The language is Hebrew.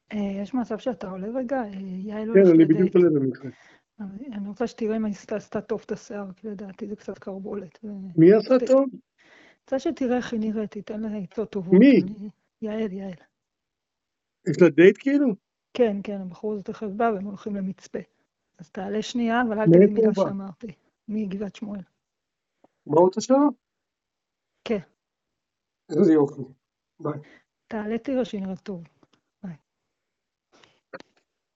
יש מצב שאתה עולה רגע? יעל כן, הולכת אני לדייט. בדיוק עולה במקרה. אני רוצה שתראה אם היא עשתה טוב את השיער, כי לדעתי זה קצת קרבולת. מי עשה טוב? רוצה שתראה איך היא נראית, תיתן לה עצות טובות. מי? יעל. יש לה דייט כאילו? כן, הבחור הזה תכף בא והם הולכים למצפה. אז תעלה שנייה, אבל אל תגיד מאיפה מילה הוא בא? שאמרתי. מגבעת שמואל. מה הוא תשע? כן, איזה יופי. ביי. תעלה תראה שהיא נראית טוב.